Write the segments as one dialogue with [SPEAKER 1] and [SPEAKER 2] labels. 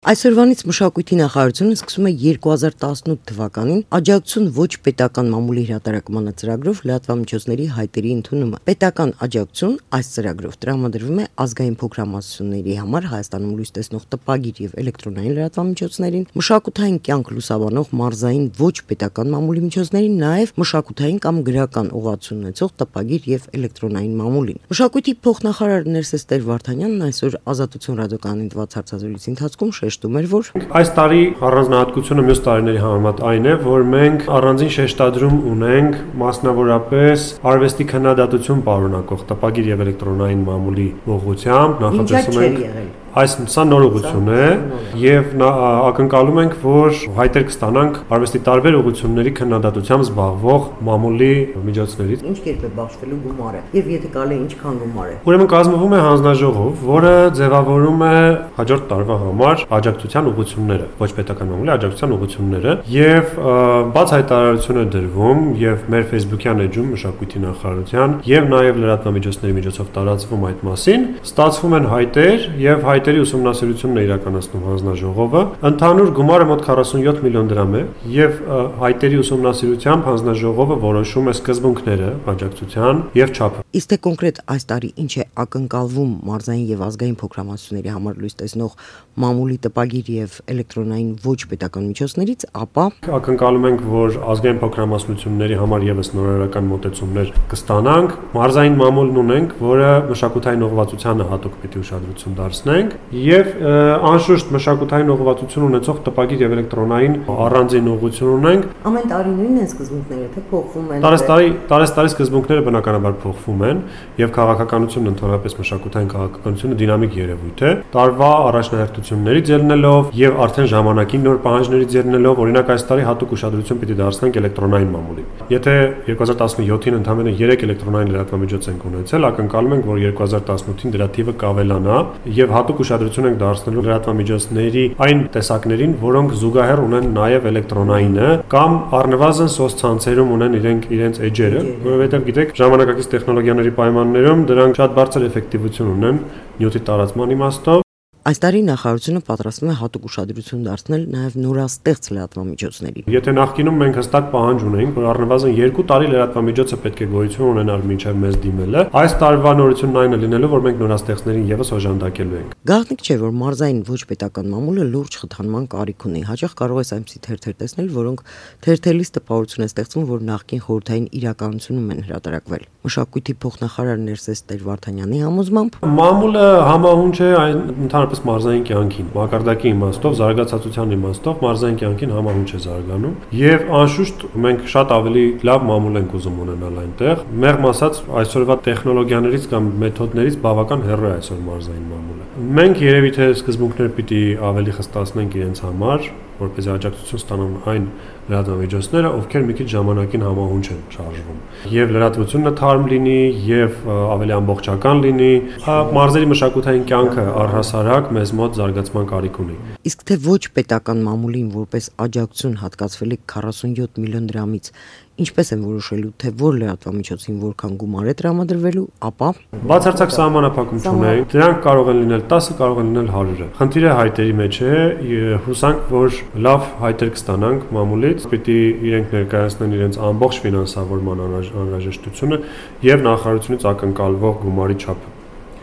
[SPEAKER 1] Այսօրվանից մշակույթի նախարարությունը սկսում է 2018 թվականին աջակցություն ոչ պետական մամուլի հրատարակման ծրագրով լրատվամիջոցների հայտերի ընդունումը։ Պետական աջակցություն այս ծրագրով տրամադրվում է ազգային փոքրամասնությունների համար Հայաստանում լույս տեսնող տպագիր եւ էլեկտրոնային լրատվամիջոցներին, մշակութային կյանք լուսաբանող մարզային ոչ պետական մամուլի միջոցներին, նաեւ մշակութային կամ գրական ուղղություն ունեցող տպագիր եւ էլեկտրոնային մամուլին։ Մշակույթի փոխնախարար Ներսես Տեր-Վարդանյանն այսօր Ազատություն ռադիոկայանին տված հարցազրույցի ընթացքում շեշտում էր, որ
[SPEAKER 2] այս տարի առանձնահատկությունը մյուս տարիների համեմատ այն է, որ մենք առանձին շեշտադրում ունենք մասնավորապես արվեստի քննադատություն պարունակող տպագիր եւ էլեկտրոնային մամուլի ուղղությամբ նախատեսում ենք Սա նոր ուղղություն է եւ ակնկալում ենք, որ հայտեր կստանանք արվեստի տարբեր ուղղությունների քննադատությամբ զբաղվող մամուլի միջոցներից։
[SPEAKER 1] Ինչ կերպ է բաշխվելու գումարը եւ եթե կարելի է ինչքան գումար է։
[SPEAKER 2] Ուրեմն կազմվում է հանձնաժողով, որը ձևավորում է հաջորդ տարվա համար աջակցության ուղղությունները, ոչ պետական մամուլի աջակցության ուղղությունները եւ բաց հայտարարություն է դրվում եւ մեր Facebook-յան էջում մշակույթի նախարարության եւ նաեւ լրատվամիջոցների միջոցով տարածվում այդ մասին, ստացվում են հայտեր եւ հայտերի ուսումնասիրությունն է իրականացնում հանձնաժողովը։ Ընդհանուր գումարը մոտ 47 միլիոն դրամ է եւ հայտերի ուսումնասիրությամբ հանձնաժողովը որոշում է սկզբունքները աջակցության եւ չափը։
[SPEAKER 1] Իսկ թե կոնկրետ այս տարի ինչ է ակնկալվում մարզային եւ ազգային փոքրամասնությունների համար լույս տեսնող մամուլի տպագիր եւ էլեկտրոնային ոչ պետական միջոցներից, ապա
[SPEAKER 2] ակնկալում ենք, որ ազգային փոքրամասնությունների համար եւս նորարարական մոտեցումներ կստանանք։ Մարզային մամուլն ունենք, որը մշակութային ուղղվածությանը հատուկ պիտի ուշադրություն դարձնենք եւ անշուշտ մշակութային ուղղվածություն ունեցող տպագիր եւ էլեկտրոնային առանձին ուղղություն ունենք։
[SPEAKER 1] Ամեն տարի նույնն են սկզբունքները, թե փոխվում են։
[SPEAKER 2] Տարեստարի սկզբունքները բնականաբար փոխվում են եւ քաղաքականությունն ընդհանրապես մշակութային քաղաքականությունը դինամիկ երևույթ է։ Տարվա առաջնահերթություններից ելնելով եւ արդեն ժամանակին նոր պահանջներից ելնելով, օրինակ այս տարի հատուկ ուշադրություն պիտի դարձնենք էլեկտրոնային մամուլին։ Եթե 2017-ին ընդամենը 3 էլեկտրոնային լրատվամիջոց ենք ունեցել, ակնկալում ենք, որ 2018-ին դրա թիվը կավելանա եւ հատուկ ուշադրություն ենք դարձնելու լրատվամիջոցների այն տեսակներին, որոնք զուգահեռ ունեն նաեւ էլեկտրոնայինը կամ առնվազն սոցցանցերում ունեն իրենց էջերը, որովհետեւ գիտեք, ժամանակակից տեխնոլոգիաների պայմաններում դրանք շատ բարձր էֆեկտիվություն ունեն նյութի տարածման իմաստով։
[SPEAKER 1] Այս տարի նախարարությունը պատրաստվում է հատուկ ուշադրություն դարձնել նաև նորաստեղծ լրատվամիջոցներին։
[SPEAKER 2] Եթե նախկինում մենք հստակ պահանջ ունեինք, որ առնվազն 2 տարի լրատվամիջոցը պետք է գոյություն ունենար մինչև մեզ դիմելը, այս տարվա նորությունն այն է լինելու, որ մենք նորաստեղծներին եւս օժանդակելու ենք։
[SPEAKER 1] Գաղտնիք չէ, որ մարզային ոչ պետական մամուլը լուրջ խթանման կարիք ունի։ Հաճախ կարող ես այնպիսի թերթեր տեսնել, որոնք թերթելիս տպավորություն է ստեղծում, որ նախկին խորհրդային իրականությունում են հրատարակվել։ Մշակույթի փոխնախարար Ներսես Տեր-Վարդանյանի համոզմամբ
[SPEAKER 2] մամուլը համահունչ է ընդհանրապես մարզային կյանքին, մակարդակի իմաստով, զարգացածության իմաստով մարզային կյանքին համահունչ է զարգանում եւ անշուշտ մենք շատ ավելի լավ մամուլ ենք ուզում ունենալ այնտեղ։ Մեղմ ասած, այսօրվա տեխնոլոգիաներից կամ մեթոդներից բավական հեռու է այսօր մարզային մամուլը։ Մենք երևի թե սկզբունքներ պիտի ավելի խստացնենք իրենց համար, որպեսզի աջակցություն ստանան այն լրատվամիջոցները, ովքեր մի քիչ ժամանակին համահունչ են շարժվում։ Եվ լրատվությունը թարմ լինի, եւ ավելի ամբողջական լինի, մարզերի մշակութային կյանքը առհասարակ մեզ մոտ զարգացման կարիք ունի։
[SPEAKER 1] Իսկ թե ոչ պետական մամուլին որպես աջակցություն հատկացվել է 47 միլիոն դրամից, ինչպես են որոշելու, թե որ լրատվամիջոցին որքան գումար է տրամադրվելու, ապա
[SPEAKER 2] բացարձակ սահմանափակում չունենք, դրանք կարող են լինել 10-ը, կարող են լինել 100-ը։ Խնդիրը հայտերի մեջ է, հուսանք, որ լավ հայտեր կստանանք մամուլից, պիտի իրենք ներկայացնեն իրենց ամբողջ ֆինանսավորման անհրաժեշտությունը եւ նախարարությունից ակնկալվող գումարի չափը,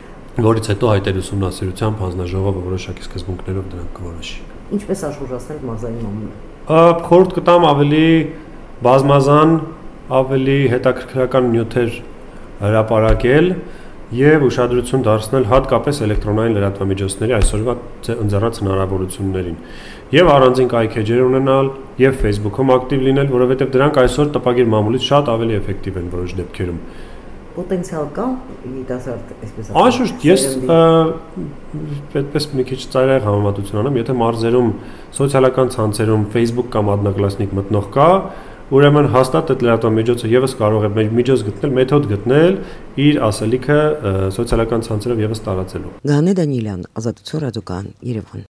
[SPEAKER 2] որից հետո հայտերի ուսումնասիրությամբ հանձնաժողովը որոշակի սկզբունքներով դրանք կորոշի։
[SPEAKER 1] Ինչպես աշխուժացնել մարզային մամուլը։
[SPEAKER 2] Խորհուրդ կտամ ավելի բազմազան, ավելի հետաքրքրական նյութեր հրապարակել եւ ուշադրություն դարձնել հատկապես էլեկտրոնային լրատվամիջոցների այսօրվա ընձեռած հնարավորություններին եւ առանձին կայքեջեր ունենալ եւ Facebook-ում ակտիվ լինել, որովհետեւ դրանք այսօր տպագիր մամուլից շատ ավելի էֆեկտիվ են որոշ դեպքերում։
[SPEAKER 1] Պոտենցիալ կա երիտասարդ, այսպես ասած։
[SPEAKER 2] Անշուշտ, ես այդպես մի քիչ ծայրահեղ համեմատություն անեմ, եթե մարզերում սոցիալական ցանցերում Facebook կամ Одноклассник մտնող կա, ուրեմն հաստատ այդ լրատվամիջոցը եւս կարող է միջոց գտնել, մեթոդ գտնել իր ասելիքը սոցիալական ցանցերով եւս տարածելու։
[SPEAKER 1] Գանե Դանիելյան, Ազատություն ռադիոկայան, Երևան։